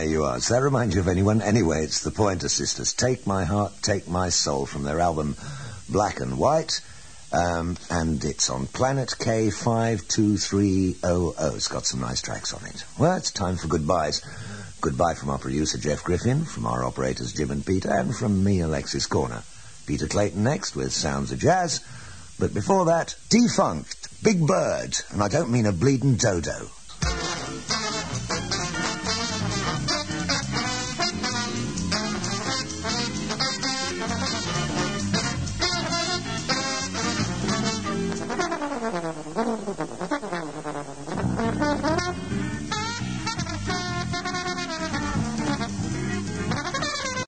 you are. Does that remind you of anyone? Anyway, it's the Pointer Sisters. Take My Heart, Take My Soul from their album Black and White. And it's on Planet K52300. It's got some nice tracks on it. Well, it's time for goodbyes. Goodbye from our producer, Jeff Griffin, from our operators, Jim and Peter, and from me, Alexis Corner. Peter Clayton next with Sounds of Jazz. But before that, Defunct, Big Bird, and I don't mean a bleeding dodo.